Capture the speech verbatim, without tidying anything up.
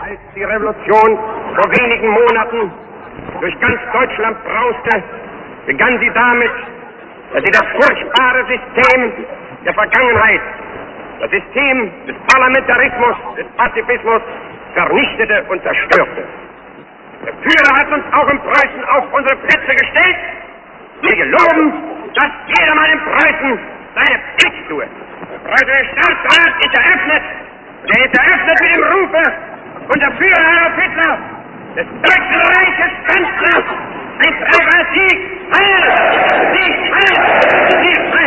Als die Revolution vor wenigen Monaten durch ganz Deutschland brauste, begann sie damit, dass sie das furchtbare System der Vergangenheit, das System des Parlamentarismus, des Pazifismus, vernichtete und zerstörte. Der Führer hat uns auch in Preußen auf unsere Plätze gestellt. Wir geloben, dass jedermann in Preußen seine Pflicht tue. Der preußische Staatsrat ist eröffnet. Und er ist eröffnet mit dem Rufe unter Führer Adolf Hitler, des Deutschen Reiches Kanzler, ein freier Sieg, Heil! Sieg, Heil! Sieg, Heil!